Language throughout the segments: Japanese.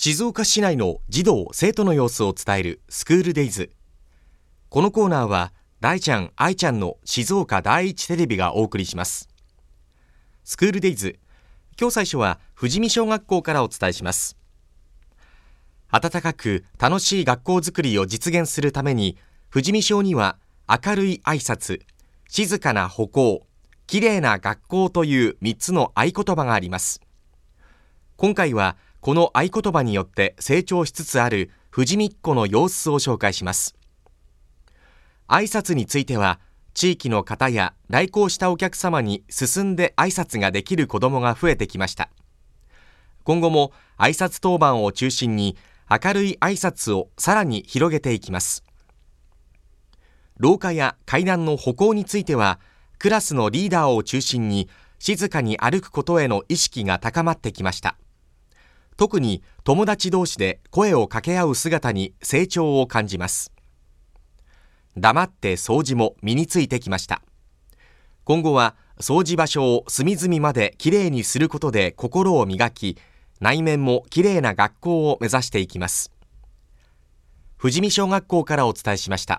静岡市内の児童生徒の様子を伝えるスクールデイズ。このコーナーは大ちゃん愛ちゃんの静岡第一テレビがお送りします。スクールデイズ、今日最初は富士見小学校からお伝えします。温かく楽しい学校づくりを実現するために、富士見小には明るい挨拶、静かな歩行、きれいな学校という3つの合言葉があります。今回はこの合言葉によって成長しつつある富士見っ子の様子を紹介します。挨拶については、地域の方や来校したお客様に進んで挨拶ができる子どもが増えてきました。今後も挨拶当番を中心に明るい挨拶をさらに広げていきます。廊下や階段の歩行については、クラスのリーダーを中心に静かに歩くことへの意識が高まってきました。特に友達同士で声を掛け合う姿に成長を感じます。黙って掃除も身についてきました。今後は掃除場所を隅々まできれいにすることで心を磨き、内面もきれいな学校を目指していきます。富士見小学校からお伝えしました。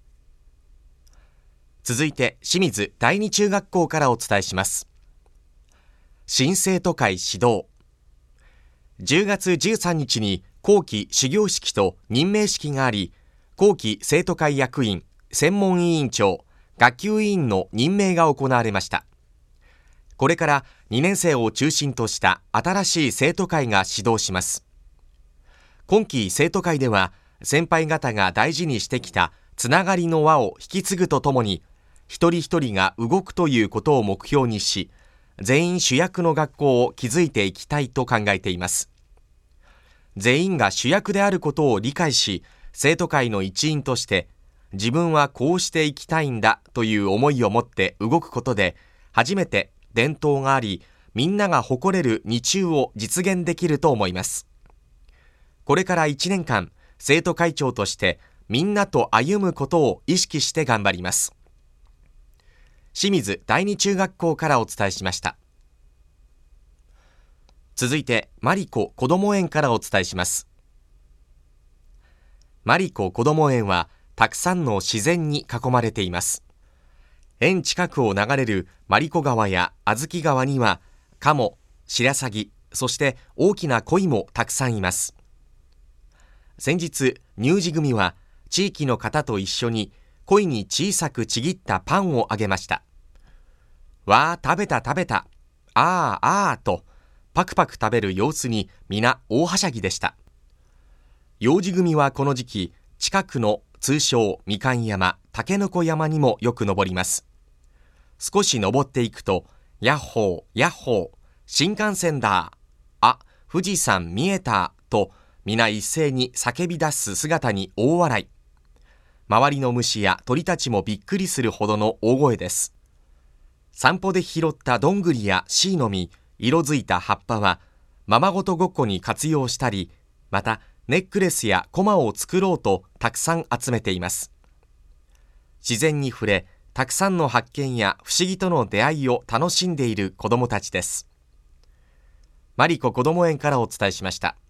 続いて清水第二中学校からお伝えします。新生徒会始動。10月13日に後期始業式と任命式があり、後期生徒会役員、専門委員長、学級委員の任命が行われました。これから2年生を中心とした新しい生徒会が始動します。今期生徒会では、先輩方が大事にしてきたつながりの輪を引き継ぐとともに、一人一人が動くということを目標にし、全員主役の学校を築いていきたいと考えています。全員が主役であることを理解し、生徒会の一員として自分はこうしていきたいんだという思いを持って動くことで、初めて伝統があり、みんなが誇れる二中を実現できると思います。これから1年間、生徒会長としてみんなと歩むことを意識して頑張ります。清水第二中学校からお伝えしました。続いてマリコこども園からお伝えします。マリコこども園はたくさんの自然に囲まれています。園近くを流れるマリコ川や小豆川にはカモ、シラサギ、そして大きな鯉もたくさんいます。先日乳児組は地域の方と一緒に鯉に小さくちぎったパンをあげました。わー、食べた食べた、あーあーとパクパク食べる様子に皆大はしゃぎでした。幼児組はこの時期、近くの通称みかん山、たけのこ山にもよく登ります。少し登っていくと、ヤッホーヤッホー、新幹線だ、あ、富士山見えたと皆一斉に叫び出す姿に大笑い。周りの虫や鳥たちもびっくりするほどの大声です。散歩で拾ったどんぐりやシイの実、色づいた葉っぱはままごとごっこに活用したり、またネックレスやコマを作ろうとたくさん集めています。自然に触れ、たくさんの発見や不思議との出会いを楽しんでいる子どもたちです。マリコこども園からお伝えしました。